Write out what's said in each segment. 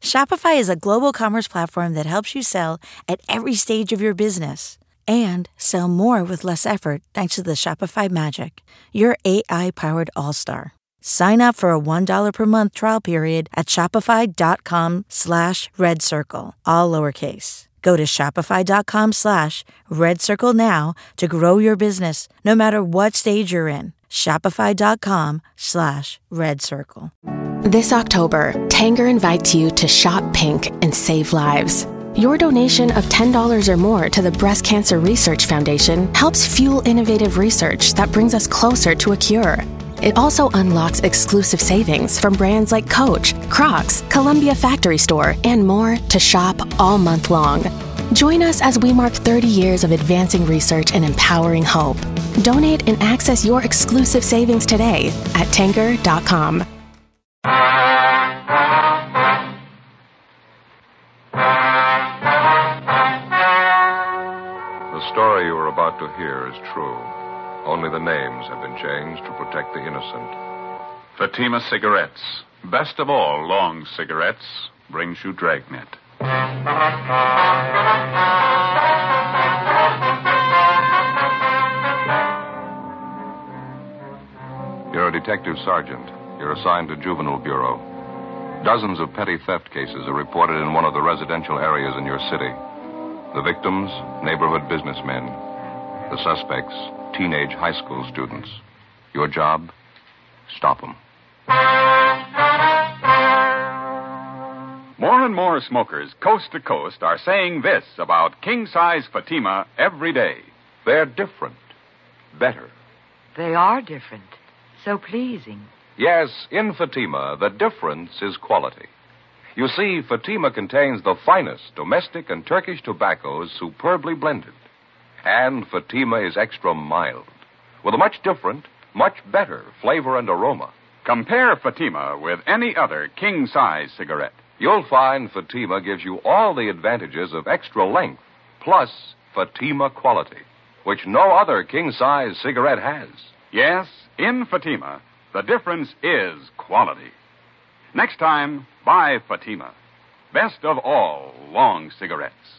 Shopify is a global commerce platform that helps you sell at every stage of your business and sell more with less effort thanks to the Shopify Magic, your AI-powered all-star. Sign up for a $1 per month trial period at shopify.com/redcircle, all lowercase. Go to shopify.com/redcircle now to grow your business, no matter what stage you're in. Shopify.com/redcircle. This October, Tanger invites you to shop pink and save lives. Your donation of $10 or more to the Breast Cancer Research Foundation helps fuel innovative research that brings us closer to a cure. It also unlocks exclusive savings from brands like Coach, Crocs, Columbia Factory Store, and more to shop all month long. Join us as we mark 30 years of advancing research and empowering hope. Donate and access your exclusive savings today at Tanger.com. The story you are about to hear is true. Only the names have been changed to protect the innocent. Fatima Cigarettes, best of all long cigarettes, brings you Dragnet. You're a detective sergeant. You're assigned to Juvenile Bureau. Dozens of petty theft cases are reported in one of the residential areas in your city. The victims, neighborhood businessmen. The suspects, teenage high school students. Your job? Stop them. More and more smokers coast to coast are saying this about king-size Fatima every day. They're different. Better. They are different. So pleasing. Yes, in Fatima, the difference is quality. You see, Fatima contains the finest domestic and Turkish tobaccos superbly blended. And Fatima is extra mild, with a much different, much better flavor and aroma. Compare Fatima with any other king-size cigarette. You'll find Fatima gives you all the advantages of extra length, plus Fatima quality, which no other king-size cigarette has. Yes, in Fatima, the difference is quality. Next time, buy Fatima. Best of all long cigarettes.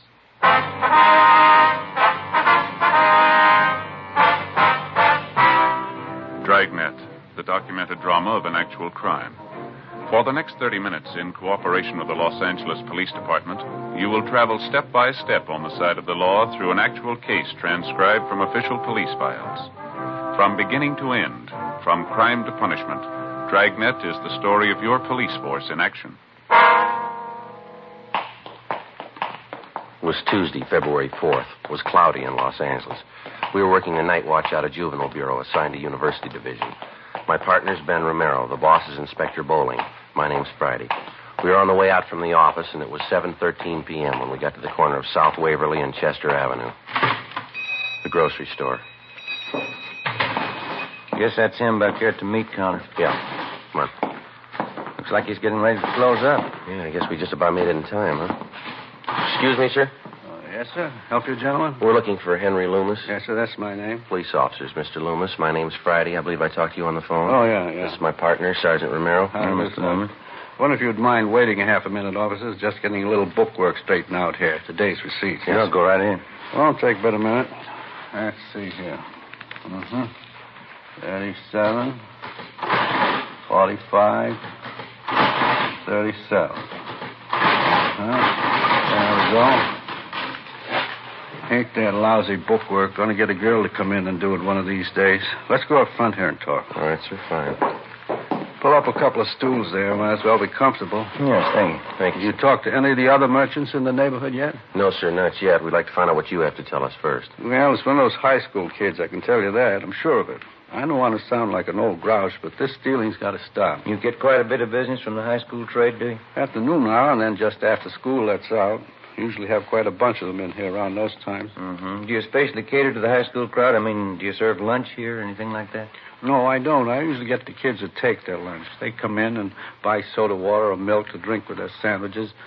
Dragnet, the documented drama of an actual crime. For the next 30 minutes, in cooperation with the Los Angeles Police Department, you will travel step by step on the side of the law through an actual case transcribed from official police files. From beginning to end, from crime to punishment, Dragnet is the story of your police force in action. It was Tuesday, February 4th. It was cloudy in Los Angeles. We were working the night watch out of Juvenile Bureau, assigned to University Division. My partner's Ben Romero. The boss is Inspector Bowling. My name's Friday. We were on the way out from the office, and it was 7:13 p.m. when we got to the corner of South Waverly and Chester Avenue. The grocery store. Guess that's him back there at the meat counter. Yeah. Come on. Looks like he's getting ready to close up. Yeah, I guess we just about made it in time, huh? Excuse me, sir? Yes, sir. Help you, gentlemen? We're looking for Henry Loomis. Yes, sir. That's my name. Police officers, Mr. Loomis. My name's Friday. I believe I talked to you on the phone. Oh, yeah. This is my partner, Sergeant Romero. Hi, Mr. Loomis. I wonder if you'd mind waiting a half a minute, officers. Just getting a little bookwork straightened out here. Today's receipts. Yeah, I'll go right in. Well, it'll take but a minute. Let's see here. 37, 45, 37. There we go. Ain't that lousy bookwork going to get a girl to come in and do it one of these days? Let's go up front here and talk. All right, sir, fine. Pull up a couple of stools there. Might as well be comfortable. Yes, thank you. Thank you. You talked to any of the other merchants in the neighborhood yet? No, sir, not yet. We'd like to find out what you have to tell us first. Well, it's one of those high school kids, I can tell you that. I'm sure of it. I don't want to sound like an old grouch, but this stealing's got to stop. You get quite a bit of business from the high school trade, do you? Afternoon hour, and then just after school lets out. Usually have quite a bunch of them in here around those times. Mm-hmm. Do you especially cater to the high school crowd? I mean, do you serve lunch here or anything like that? No, I don't. I usually get the kids to take their lunch. They come in and buy soda water or milk to drink with their sandwiches.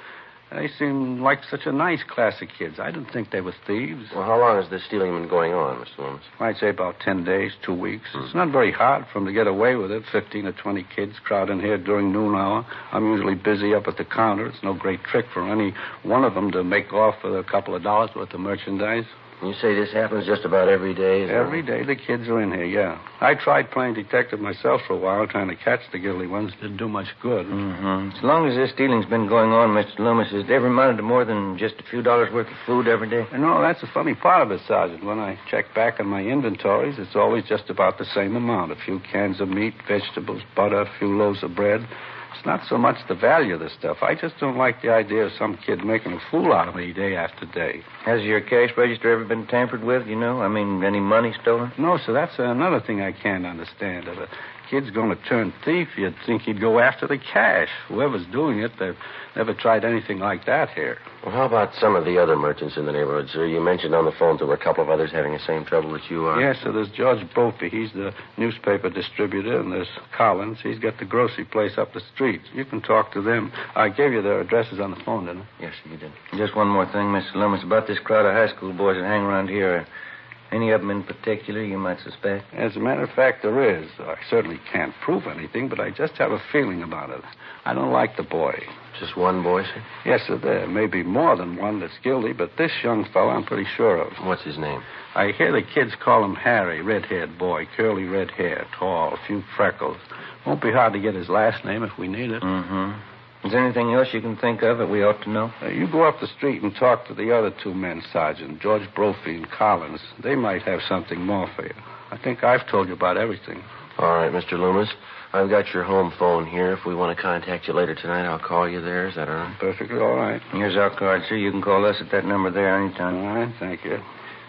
They seem like such a nice class of kids. I didn't think they were thieves. Well, how long has this stealing been going on, Mr. Loomis? I'd say about 10 days, 2 weeks. It's not very hard for them to get away with it. 15 or 20 kids crowd in here during noon hour. I'm usually busy up at the counter. It's no great trick for any one of them to make off with a couple of dollars worth of merchandise. You say this happens just about every day? Every day the kids are in here, yeah. I tried playing detective myself for a while, trying to catch the guilty ones. Didn't do much good. Mm-hmm. As long as this stealing's been going on, Mr. Loomis, has it ever amounted to more than just a few dollars worth of food every day? No, that's the funny part of it, Sergeant. When I check back on my inventories, it's always just about the same amount. A few cans of meat, vegetables, butter, a few loaves of bread. It's not so much the value of the stuff. I just don't like the idea of some kid making a fool out of me day after day. Has your cash register ever been tampered with, you know? I mean, any money stolen? No, sir, that's another thing I can't understand. If a kid's going to turn thief, you'd think he'd go after the cash. Whoever's doing it, they've never tried anything like that here. Well, how about some of the other merchants in the neighborhood, sir? You mentioned on the phone there were a couple of others having the same trouble that you are. Yes, sir. There's George Brophy. He's the newspaper distributor, and there's Collins. He's got the grocery place up the street. You can talk to them. I gave you their addresses on the phone, didn't I? Yes, you did. Just one more thing, Mr. Loomis, about this crowd of high school boys that hang around here. Any of them in particular you might suspect? As a matter of fact, there is. I certainly can't prove anything, but I just have a feeling about it. I don't like the boy. Just one boy, sir? Yes, sir. There may be more than one that's guilty, but this young fellow I'm pretty sure of. What's his name? I hear the kids call him Harry, red-haired boy, curly red hair, tall, a few freckles. Won't be hard to get his last name if we need it. Mm-hmm. Is there anything else you can think of that we ought to know? You go up the street and talk to the other two men, Sergeant, George Brophy and Collins. They might have something more for you. I think I've told you about everything. All right, Mr. Loomis. I've got your home phone here. If we want to contact you later tonight, I'll call you there. Is that all right? Perfectly all right. Here's our card, sir. You can call us at that number there anytime. All right, thank you.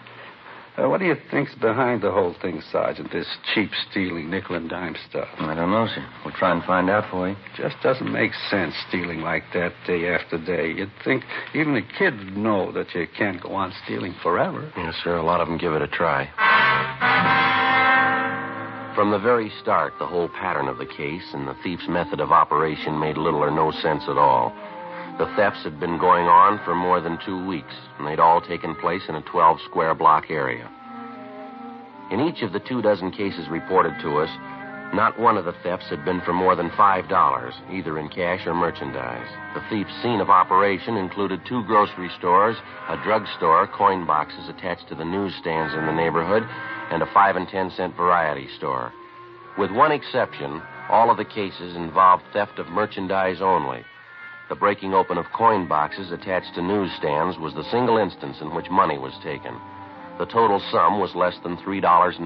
What do you think's behind the whole thing, Sergeant? This cheap stealing, nickel and dime stuff. I don't know, sir. We'll try and find out for you. Just doesn't make sense stealing like that day after day. You'd think even a kid would know that you can't go on stealing forever. Yes, sir. A lot of them give it a try. From the very start, the whole pattern of the case and the thief's method of operation made little or no sense at all. The thefts had been going on for more than 2 weeks, and they'd all taken place in a 12-square-block area. In each of the 24 cases reported to us, not one of the thefts had been for more than $5, either in cash or merchandise. The thief's scene of operation included 2 grocery stores, a drugstore, coin boxes attached to the newsstands in the neighborhood, and a 5 and 10-cent variety store. With one exception, all of the cases involved theft of merchandise only. The breaking open of coin boxes attached to newsstands was the single instance in which money was taken. The total sum was less than $3.50.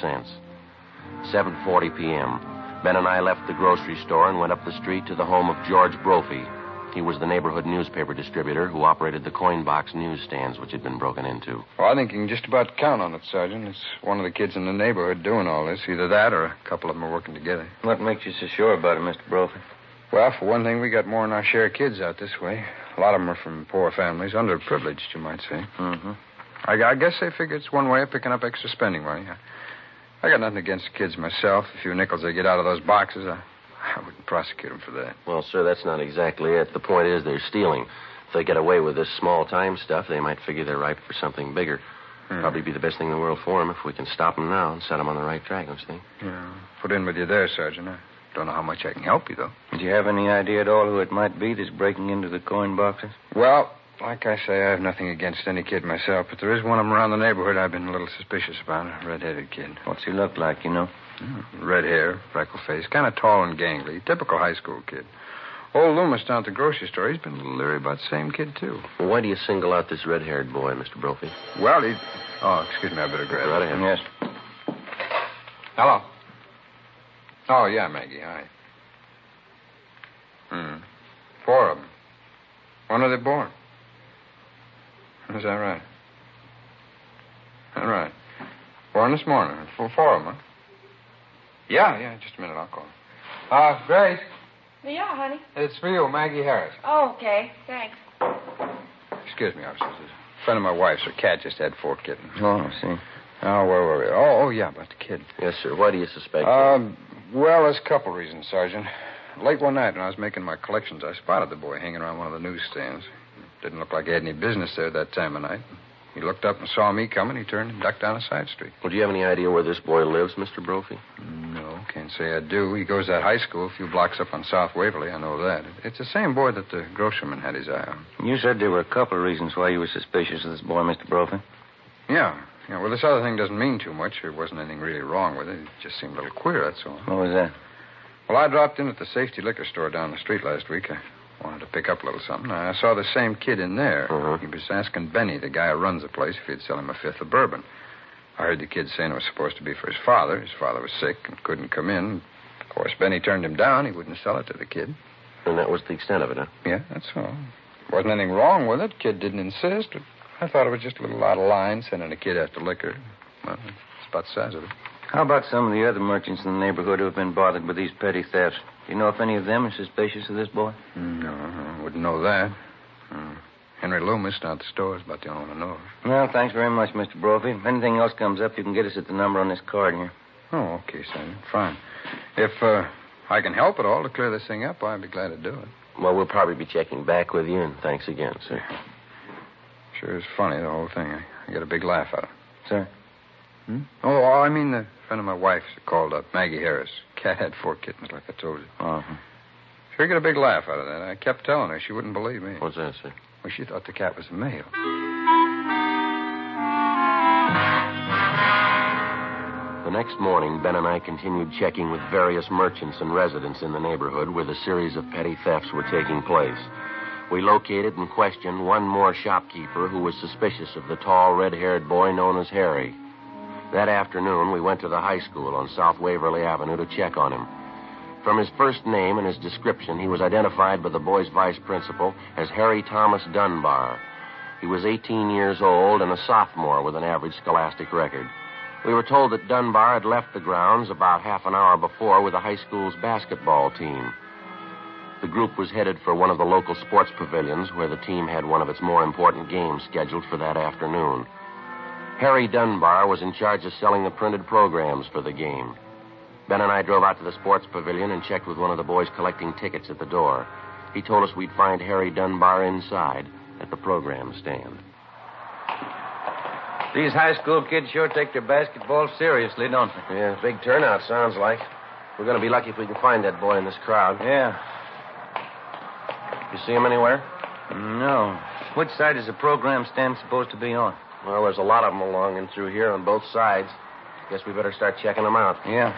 7:40 p.m. Ben and I left the grocery store and went up the street to the home of George Brophy. He was the neighborhood newspaper distributor who operated the coin box newsstands which had been broken into. Well, I think you can just about count on it, Sergeant. It's one of the kids in the neighborhood doing all this. Either that or a couple of them are working together. What makes you so sure about it, Mr. Brophy? Well, for one thing, we got more than our share of kids out this way. A lot of them are from poor families, underprivileged, you might say. Mm-hmm. I guess they figure it's one way of picking up extra spending money. I got nothing against the kids myself. A few nickels they get out of those boxes, I wouldn't prosecute them for that. Well, sir, that's not exactly it. The point is they're stealing. If they get away with this small-time stuff, they might figure they're ripe for something bigger. Probably be the best thing in the world for them if we can stop them now and set them on the right track, don't you think? Yeah. Put in with you there, Sergeant. I don't know how much I can help you, though. Do you have any idea at all who it might be that's breaking into the coin boxes? Well, like I say, I have nothing against any kid myself, but there is one of them around the neighborhood I've been a little suspicious about, a red-headed kid. What's he look like, you know? Red hair, freckle face, kind of tall and gangly. Typical high school kid. Old Loomis down at the grocery store, he's been a little leery about the same kid, too. Well, why do you single out this red-haired boy, Mr. Brophy? Well, he... Oh, excuse me, I better grab Right ahead. Yes. Hello. Oh, yeah, Maggie, hi. 4 of them. When are they born? Is that right? All right. Born this morning. 4 of them, huh? Yeah, just a minute, I'll call. Grace. Yeah, honey. It's for you, Maggie Harris. Oh, okay. Thanks. Excuse me, officer. A friend of my wife's, her cat just had 4 kittens. Oh, I see. Oh, where were we? Oh, yeah, about the kid. Yes, sir. Why do you suspect Well, there's a couple reasons, Sergeant. Late one night when I was making my collections, I spotted the boy hanging around one of the newsstands. Didn't look like he had any business there that time of night. He looked up and saw me coming. He turned and ducked down a side street. Well, do you have any idea where this boy lives, Mr. Brophy? No, can't say I do. He goes to that high school a few blocks up on South Waverly. I know that. It's the same boy that the grocerman had his eye on. You said there were a couple of reasons why you were suspicious of this boy, Mr. Brophy. Yeah. Well, this other thing doesn't mean too much. There wasn't anything really wrong with it. It just seemed a little queer, that's all. What was that? Well, I dropped in at the Safety Liquor Store down the street last week. I wanted to pick up a little something. I saw the same kid in there. He was asking Benny, the guy who runs the place, if he'd sell him a fifth of bourbon. I heard the kid saying it was supposed to be for his father. His father was sick and couldn't come in. Of course, Benny turned him down. He wouldn't sell it to the kid. And that was the extent of it, huh? Yeah, that's all. Wasn't anything wrong with it. Kid didn't insist. But I thought it was just a little out of line sending a kid after liquor. Well, that's about the size of it. How about some of the other merchants in the neighborhood who have been bothered with these petty thefts? Do you know if any of them are suspicious of this boy? No, I wouldn't know that. Henry Loomis down at the store is about the only one I know of. Well, thanks very much, Mr. Brophy. If anything else comes up, you can get us at the number on this card here. Oh, okay, Simon. Fine. If I can help at all to clear this thing up, I'd be glad to do it. Well, we'll probably be checking back with you, and thanks again, sir. Sure is funny, the whole thing. I get a big laugh out of it. Sir? Oh, I mean the friend of my wife's called up, Maggie Harris. Cat had 4 kittens, like I told you. Uh-huh. Sure get a big laugh out of that. I kept telling her. She wouldn't believe me. What's that, sir? Well, she thought the cat was a male. The next morning, Ben and I continued checking with various merchants and residents in the neighborhood where the series of petty thefts were taking place. We located and questioned one more shopkeeper who was suspicious of the tall, red-haired boy known as Harry. That afternoon, we went to the high school on South Waverly Avenue to check on him. From his first name and his description, he was identified by the boy's vice principal as Harry Thomas Dunbar. He was 18 years old and a sophomore with an average scholastic record. We were told that Dunbar had left the grounds about half an hour before with the high school's basketball team. The group was headed for one of the local sports pavilions where the team had one of its more important games scheduled for that afternoon. Harry Dunbar was in charge of selling the printed programs for the game. Ben and I drove out to the sports pavilion and checked with one of the boys collecting tickets at the door. He told us we'd find Harry Dunbar inside at the program stand. These high school kids sure take their basketball seriously, don't they? Yeah, big turnout, sounds like. We're going to be lucky if we can find that boy in this crowd. Yeah. You see him anywhere? No. Which side is the program stand supposed to be on? Well, there's a lot of them along and through here on both sides. Guess we better start checking them out. Yeah.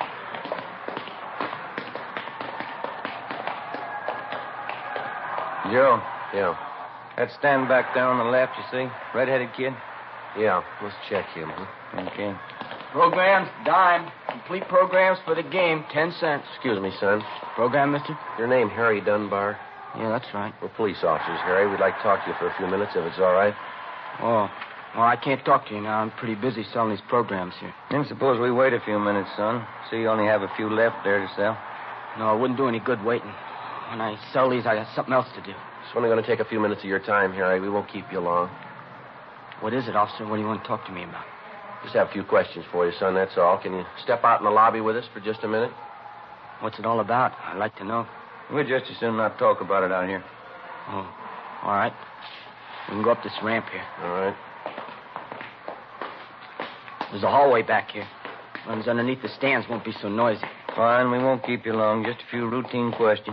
Joe. Yeah. That stand back there on the left, you see? Red-headed kid? Yeah, let's check him, huh? Okay. Programs, dime. Complete programs for the game, 10 cents. Excuse me, son. Program, mister? Your name Harry Dunbar? Yeah, that's right. We're police officers, Harry. We'd like to talk to you for a few minutes, if it's all right. Oh. Well, I can't talk to you now. I'm pretty busy selling these programs here. Then suppose we wait a few minutes, son. See, you only have a few left there to sell. No, it wouldn't do any good waiting. When I sell these, I got something else to do. It's only going to take a few minutes of your time, Harry. We won't keep you long. What is it, officer? What do you want to talk to me about? Just have a few questions for you, son, that's all. Can you step out in the lobby with us for just a minute? What's it all about? I'd like to know. We'd just as soon not talk about it out here. Oh, all right. We can go up this ramp here. All right. There's a hallway back here. Runs underneath the stands, won't be so noisy. Fine, we won't keep you long. Just a few routine questions.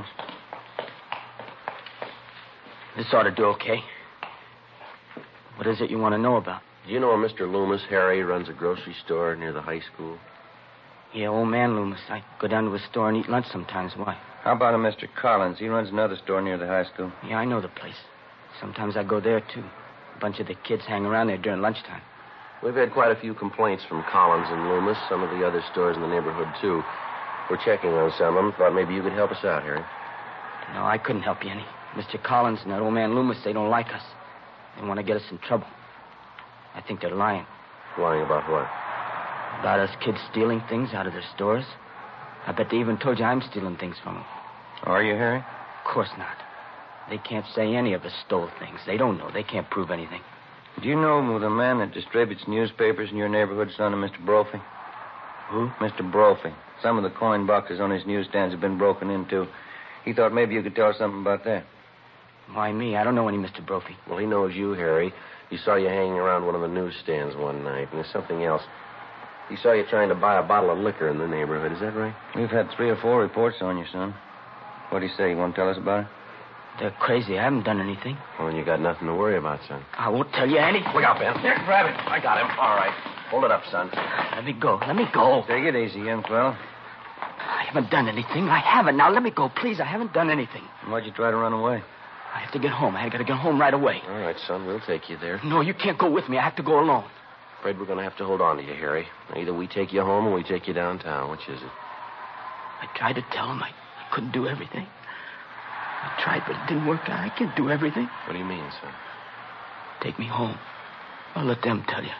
This ought to do okay. What is it you want to know about? Do you know a Mr. Loomis? Harry runs a grocery store near the high school. Yeah, old man Loomis. I go down to his store and eat lunch sometimes. Why? How about a Mr. Collins? He runs another store near the high school. Yeah, I know the place. Sometimes I go there, too. A bunch of the kids hang around there during lunchtime. We've had quite a few complaints from Collins and Loomis, some of the other stores in the neighborhood, too. We're checking on some of them. Thought maybe you could help us out, Harry. No, I couldn't help you any. Mr. Collins and that old man Loomis, they don't like us. They want to get us in trouble. I think they're lying. Lying about what? About us kids stealing things out of their stores. I bet they even told you I'm stealing things from them. Are you, Harry? Of course not. They can't say any of us stole things. They don't know. They can't prove anything. Do you know the man that distributes newspapers in your neighborhood, son of Mr. Brophy? Who? Mr. Brophy. Some of the coin boxes on his newsstands have been broken into. He thought maybe you could tell us something about that. Why me? I don't know any Mr. Brophy. Well, he knows you, Harry. He saw you hanging around one of the newsstands one night, and there's something else. He saw you trying to buy a bottle of liquor in the neighborhood. Is that right? We've had 3 or 4 reports on you, son. What do you say? You want to tell us about it? They're crazy. I haven't done anything. Well, then you got nothing to worry about, son. I won't tell you anything. Look out, Ben. Here, grab him. I got him. All right. Hold it up, son. Let me go. Let me go. Take it easy, young fellow. I haven't done anything. I haven't. Now, let me go, please. I haven't done anything. Why'd you try to run away? I have to get home. I got to get home right away. All right, son. We'll take you there. No, you can't go with me. I have to go alone. Afraid we're going to have to hold on to you, Harry. Either we take you home or we take you downtown. Which is it? I tried to tell him I couldn't do everything. I tried, but it didn't work out. I can't do everything. What do you mean, son? Take me home. I'll let them tell you.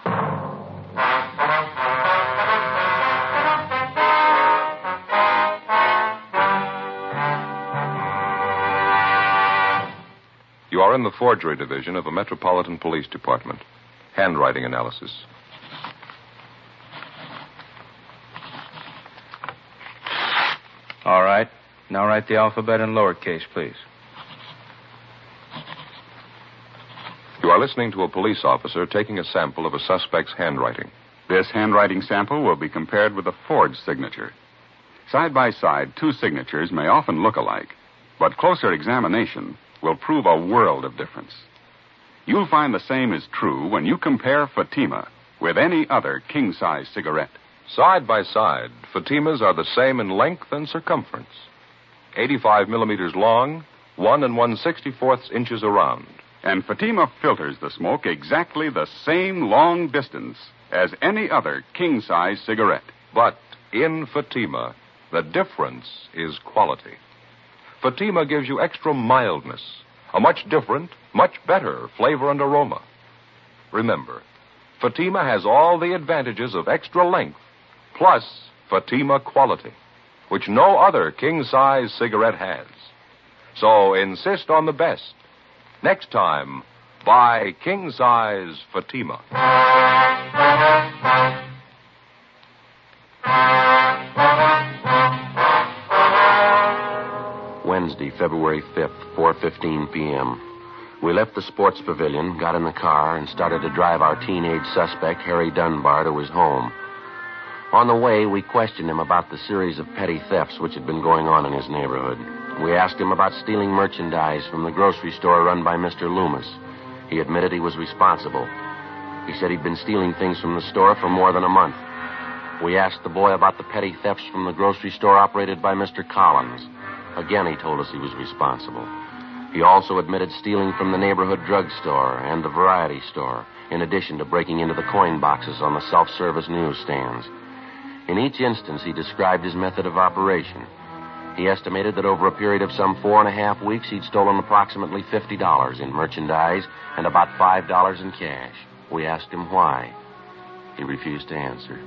You are in the forgery division of the Metropolitan Police Department. Handwriting analysis. All right. Now write the alphabet in lowercase, please. You are listening to a police officer taking a sample of a suspect's handwriting. This handwriting sample will be compared with a forged signature. Side by side, 2 signatures may often look alike, but closer examination will prove a world of difference. You'll find the same is true when you compare Fatima with any other king-size cigarette. Side by side, Fatimas are the same in length and circumference. 85 millimeters long, 1 1/64 inches around. And Fatima filters the smoke exactly the same long distance as any other king-size cigarette. But in Fatima, the difference is quality. Fatima gives you extra mildness, a much different, much better flavor and aroma. Remember, Fatima has all the advantages of extra length, plus Fatima quality, which no other king-size cigarette has. So insist on the best. Next time, buy king-size Fatima. Wednesday, February 5th, 4:15 p.m. We left the sports pavilion, got in the car, and started to drive our teenage suspect, Harry Dunbar, to his home. On the way, we questioned him about the series of petty thefts which had been going on in his neighborhood. We asked him about stealing merchandise from the grocery store run by Mr. Loomis. He admitted he was responsible. He said he'd been stealing things from the store for more than a month. We asked the boy about the petty thefts from the grocery store operated by Mr. Collins. Again, he told us he was responsible. He also admitted stealing from the neighborhood drugstore and the variety store, in addition to breaking into the coin boxes on the self-service newsstands. In each instance, he described his method of operation. He estimated that over a period of some 4.5 weeks, he'd stolen approximately $50 in merchandise and about $5 in cash. We asked him why. He refused to answer.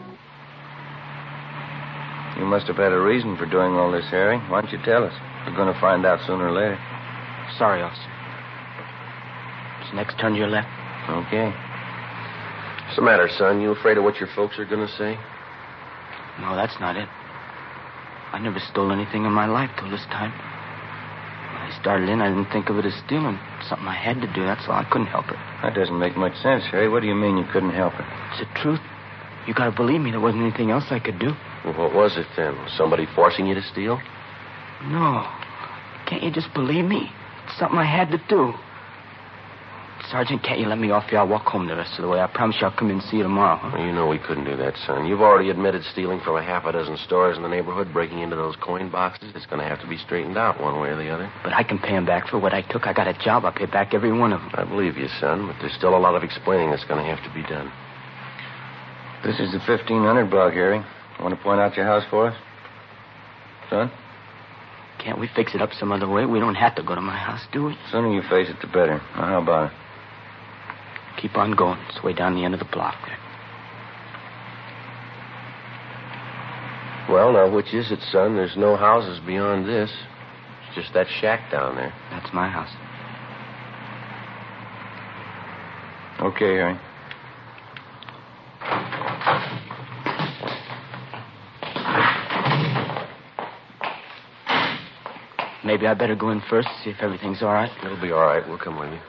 You must have had a reason for doing all this, Harry. Why don't you tell us? We're going to find out sooner or later. Sorry, officer. It's next turn to your left. Okay. What's the matter, son? You afraid of what your folks are going to say? No, that's not it. I never stole anything in my life till this time. When I started in, I didn't think of it as stealing. Something I had to do, that's all. I couldn't help it. That doesn't make much sense, Harry. What do you mean you couldn't help it? It's the truth. You gotta believe me, there wasn't anything else I could do. Well, what was it then? Was somebody forcing you to steal? No. Can't you just believe me? It's something I had to do. Sergeant, can't you let me off here? I'll walk home the rest of the way. I promise you I'll come in and see you tomorrow. Huh? Well, you know we couldn't do that, son. You've already admitted stealing from a half a dozen stores in the neighborhood, breaking into those coin boxes. It's going to have to be straightened out one way or the other. But I can pay him back for what I took. I got a job. I'll pay back every one of them. I believe you, son, but there's still a lot of explaining that's going to have to be done. This is the 1500 block, Harry. Want to point out your house for us? Son? Can't we fix it up some other way? We don't have to go to my house, do we? The sooner you face it, the better. Now, how about it? Keep on going. It's way down the end of the block there. Well, now, which is it, son? There's no houses beyond this. It's just that shack down there. That's my house. Okay, Harry. Maybe I better go in first, see if everything's all right. It'll be all right. We'll come with you.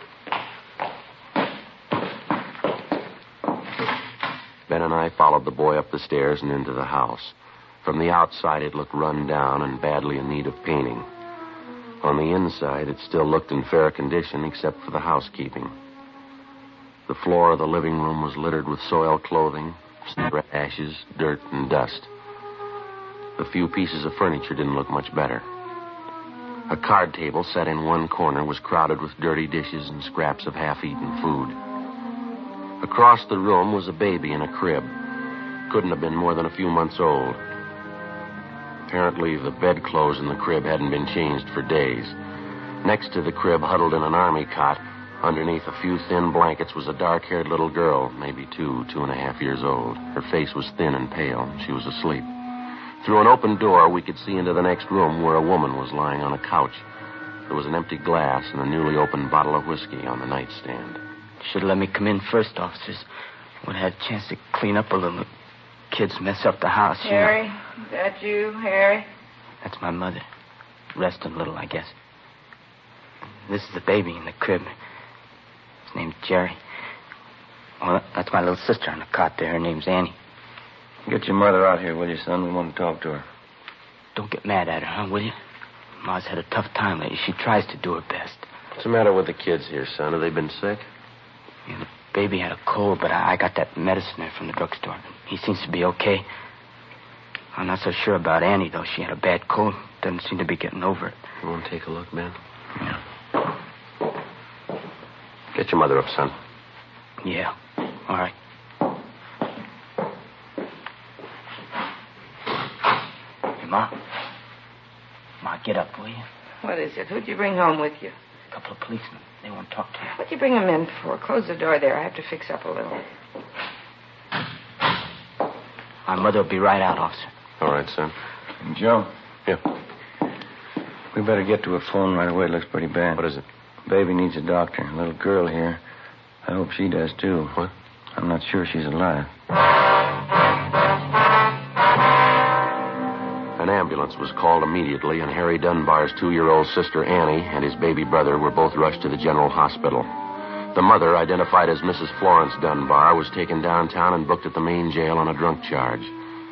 Ben and I followed the boy up the stairs and into the house. From the outside, it looked run down and badly in need of painting. On the inside, it still looked in fair condition, except for the housekeeping. The floor of the living room was littered with soiled clothing, ashes, dirt, and dust. The few pieces of furniture didn't look much better. A card table set in one corner was crowded with dirty dishes and scraps of half-eaten food. Across the room was a baby in a crib. Couldn't have been more than a few months old. Apparently, the bedclothes in the crib hadn't been changed for days. Next to the crib, huddled in an army cot, underneath a few thin blankets, was a dark-haired little girl, maybe 2.5 years old. Her face was thin and pale. She was asleep. Through an open door, we could see into the next room where a woman was lying on a couch. There was an empty glass and a newly opened bottle of whiskey on the nightstand. Should have let me come in first, officers. Would have had a chance to clean up a little. Kids mess up the house. Harry, is that you, Harry? That's my mother. Resting a little, I guess. This is the baby in the crib. His name's Jerry. Well, that's my little sister on the cot there. Her name's Annie. Get your mother out here, will you, son? We want to talk to her. Don't get mad at her, huh, will you? Ma's had a tough time lately. She tries to do her best. What's the matter with the kids here, son? Have they been sick? Yeah, the baby had a cold, but I got that medicine there from the drugstore. He seems to be okay. I'm not so sure about Annie, though. She had a bad cold. Doesn't seem to be getting over it. You want to take a look, Ben? Yeah. Get your mother up, son. Yeah. All right. Hey, Ma. Ma, get up, will you? What is it? Who'd you bring home with you? A couple of policemen. They want to talk to you. What'd you bring them in for? Close the door there. I have to fix up a little. My mother will be right out, officer. All right, son. And Joe? Yeah. We better get to a phone right away. It looks pretty bad. What is it? Baby needs a doctor. A little girl here. I hope she does, too. What? I'm not sure she's alive. An ambulance was called immediately, and Harry Dunbar's 2-year-old sister Annie and his baby brother were both rushed to the general hospital. The mother, identified as Mrs. Florence Dunbar, was taken downtown and booked at the main jail on a drunk charge.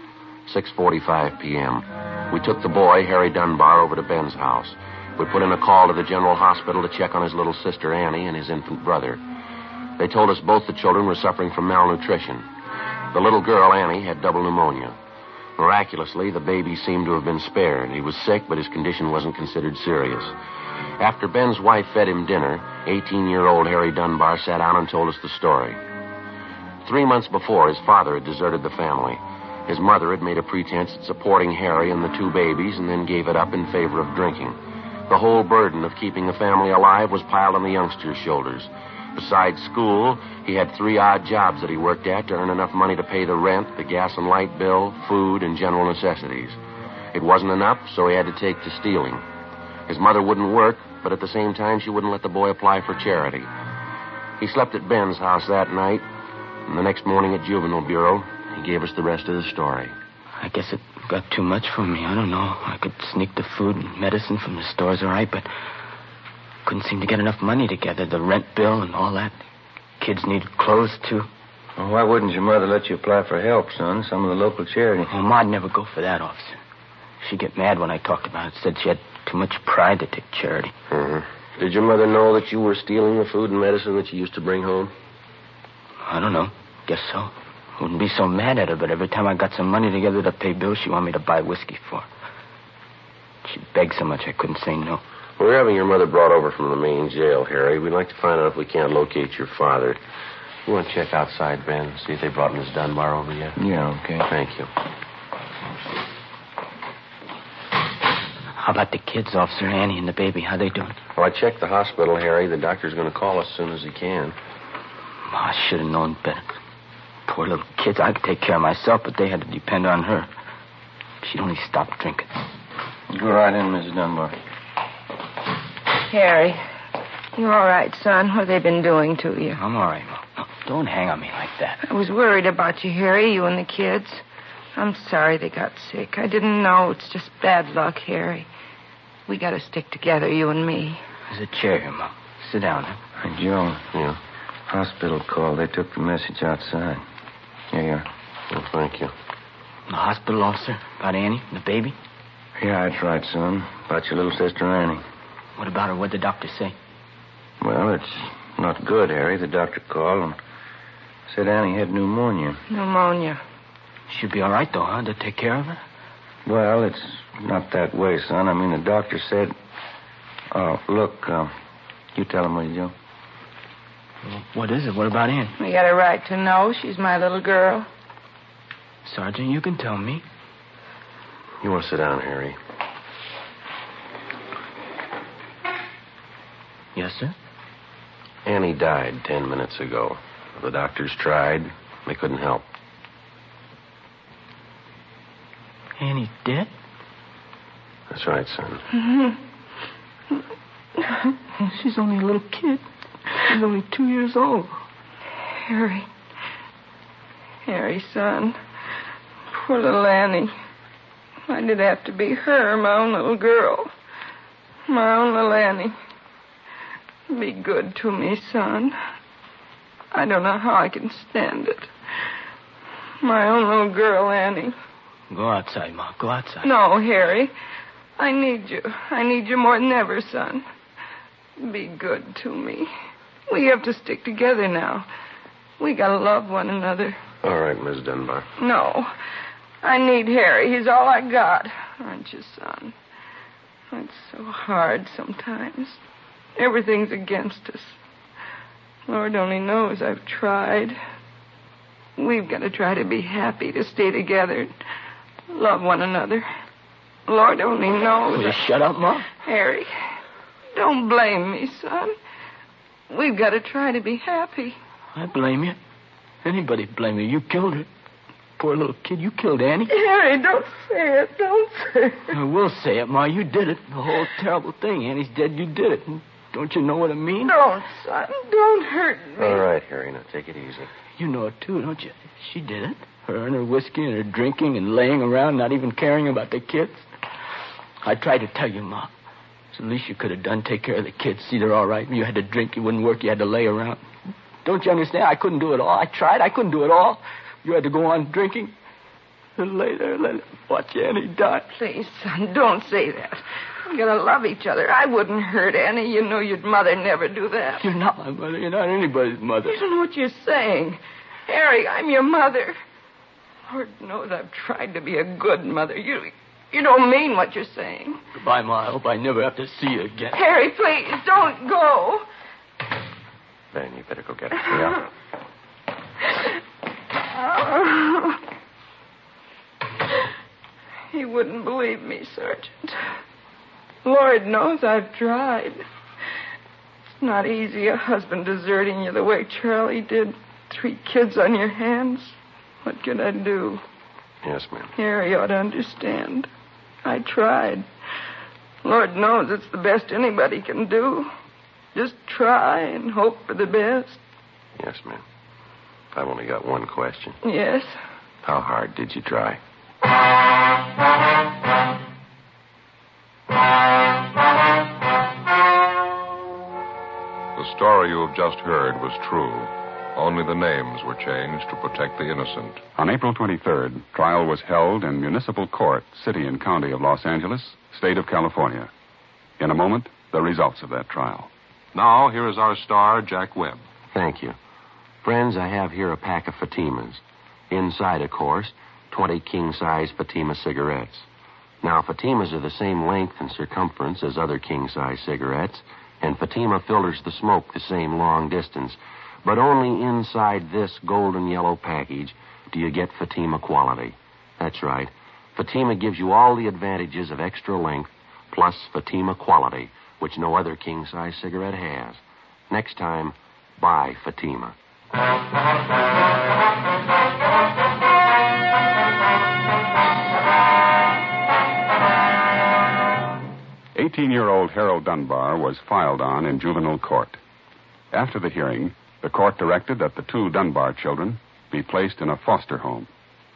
6:45 p.m. We took the boy, Harry Dunbar, over to Ben's house. We put in a call to the general hospital to check on his little sister Annie and his infant brother. They told us both the children were suffering from malnutrition. The little girl, Annie, had double pneumonia. Miraculously, the baby seemed to have been spared. He was sick, but his condition wasn't considered serious. After Ben's wife fed him dinner, 18-year-old Harry Dunbar sat down and told us the story. 3 months before, his father had deserted the family. His mother had made a pretense at supporting Harry and the 2 babies and then gave it up in favor of drinking. The whole burden of keeping the family alive was piled on the youngster's shoulders. Besides school, he had 3 odd jobs that he worked at to earn enough money to pay the rent, the gas and light bill, food, and general necessities. It wasn't enough, so he had to take to stealing. His mother wouldn't work, but at the same time, she wouldn't let the boy apply for charity. He slept at Ben's house that night, and the next morning at Juvenile Bureau, he gave us the rest of the story. I guess it got too much for me. I don't know. I could sneak the food and medicine from the stores, all right, but couldn't seem to get enough money together. The rent bill and all that. Kids needed clothes, too. Well, why wouldn't your mother let you apply for help, son? Some of the local charity. Oh, Ma'd never go for that, officer. She'd get mad when I talked about it. Said she had too much pride to take charity. Mm-hmm. Did your mother know that you were stealing the food and medicine that you used to bring home? I don't know. Guess so. Wouldn't be so mad at her, but every time I got some money together to pay bills, she wanted me to buy whiskey for her. She begged so much I couldn't say no. We're having your mother brought over from the main jail, Harry. We'd like to find out if we can't locate your father. You want to check outside, Ben, see if they brought Miss Dunbar over yet? Yeah, okay. Thank you. How about the kids, Officer? Annie and the baby? How they doing? Well, I checked the hospital, Harry. The doctor's going to call us as soon as he can. I should have known better. Poor little kids. I could take care of myself, but they had to depend on her. She'd only stopped drinking. Go right in, Mrs. Dunbar. Harry, you all right, son? What have they been doing to you? I'm all right, Mom. No, don't hang on me like that. I was worried about you, Harry, you and the kids. I'm sorry they got sick. I didn't know. It's just bad luck, Harry. We got to stick together, you and me. There's a chair here, Ma. Sit down. Huh? Hey, Joe. Yeah. Hospital call. They took the message outside. Here you are. Well, thank you. The hospital officer? About Annie, the baby? Yeah, that's right, son. About your little sister Annie. What about her? What'd the doctor say? Well, it's not good, Harry. The doctor called and said Annie had pneumonia. Pneumonia. She'll be all right, though, huh? To take care of her? Well, it's not that way, son. I mean, the doctor said... Oh, look, you tell him, will you, Joe? Well, what is it? What about Annie? We got a right to know. She's my little girl. Sergeant, you can tell me. You want to sit down, Harry? Yes, sir? Annie died 10 minutes ago. The doctors tried. They couldn't help. Annie dead? That's right, son. She's only a little kid. She's only 2 years old. Harry. Harry, son. Poor little Annie. Why did it have to be her, my own little girl? My own little Annie. Be good to me, son. I don't know how I can stand it. My own little girl, Annie. Go outside, Ma. Go outside. No, Harry. I need you. I need you more than ever, son. Be good to me. We have to stick together now. We gotta love one another. All right, Miss Dunbar. No. I need Harry. He's all I got. Aren't you, son? It's so hard sometimes. Everything's against us. Lord only knows I've tried. We've got to try to be happy, to stay together, love one another. Lord only knows. Will you shut up, Ma? Harry, don't blame me, son. We've got to try to be happy. I blame you. Anybody blame you. You killed her. Poor little kid. You killed Annie. Harry, don't say it. Don't say it. I will say it, Ma. You did it. The whole terrible thing. Annie's dead. You did it. Don't you know what it means? Don't, son. Don't hurt me. All right, Harry. Now take it easy. You know it, too, don't you? She did it. Her and her whiskey and her drinking and laying around, not even caring about the kids. I tried to tell you, Ma. It's the least you could have done. Take care of the kids. See they're all right. You had to drink. You wouldn't work. You had to lay around. Don't you understand? I couldn't do it all. I tried. I couldn't do it all. You had to go on drinking and lay there and let watch Annie die. Please, son, don't say that. We gotta love each other. I wouldn't hurt Annie. You know your mother never do that. You're not my mother. You're not anybody's mother. You don't know what you're saying. Harry, I'm your mother. Lord knows I've tried to be a good mother. You don't mean what you're saying. Goodbye, Ma. I hope I never have to see you again. Harry, please, don't go. Ben, you better go get her. Yeah. He wouldn't believe me, Sergeant. Lord knows I've tried. It's not easy, a husband deserting you the way Charlie did. 3 kids on your hands. What could I do? Yes, ma'am. Harry ought to understand. I tried. Lord knows it's the best anybody can do. Just try and hope for the best. Yes, ma'am. I've only got one question. Yes? How hard did you try? The story you have just heard was true. Only the names were changed to protect the innocent. On April 23rd, trial was held in Municipal Court, City and County of Los Angeles, State of California. In a moment, the results of that trial. Now, here is our star, Jack Webb. Thank you. Friends, I have here a pack of Fatimas. Inside, of course, 20 king-size Fatima cigarettes. Now, Fatimas are the same length and circumference as other king-size cigarettes, and Fatima filters the smoke the same long distance. But only inside this golden yellow package do you get Fatima quality. That's right. Fatima gives you all the advantages of extra length plus Fatima quality, which no other king-size cigarette has. Next time, buy Fatima. 18-year-old Harold Dunbar was filed on in juvenile court. After the hearing, the court directed that the 2 Dunbar children be placed in a foster home.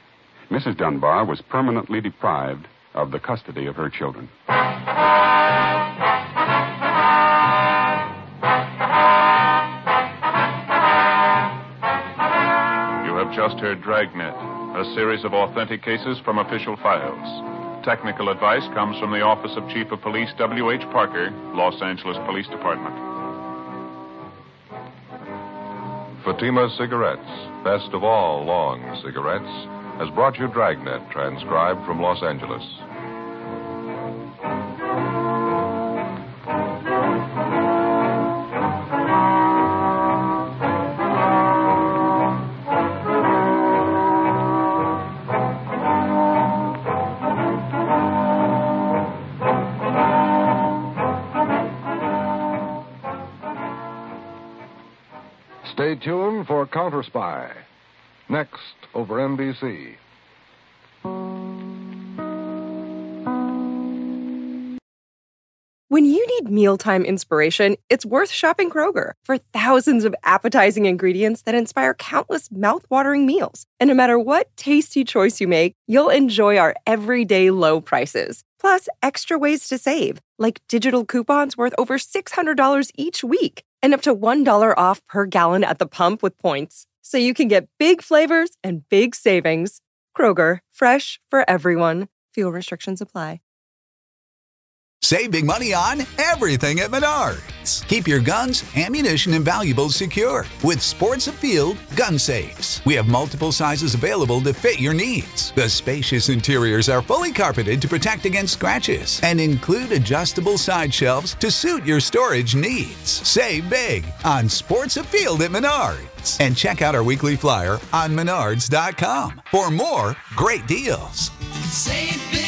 Mrs. Dunbar was permanently deprived of the custody of her children. just heard Dragnet, a series of authentic cases from official files. Technical advice comes from the Office of Chief of Police W.H. Parker, Los Angeles Police Department. Fatima Cigarettes, best of all long cigarettes, has brought you Dragnet, transcribed from Los Angeles. Stay tuned for Counter Spy, next over NBC. When you need mealtime inspiration, it's worth shopping Kroger for thousands of appetizing ingredients that inspire countless mouth-watering meals. And no matter what tasty choice you make, you'll enjoy our everyday low prices. Plus, extra ways to save, like digital coupons worth over $600 each week and up to $1 off per gallon at the pump with points. So you can get big flavors and big savings. Kroger, fresh for everyone. Fuel restrictions apply. Save big money on everything at Menards. Keep your guns, ammunition, and valuables secure with Sports Afield gun safes. We have multiple sizes available to fit your needs. The spacious interiors are fully carpeted to protect against scratches and include adjustable side shelves to suit your storage needs. Save big on Sports Afield at Menards. And check out our weekly flyer on Menards.com for more great deals. Save big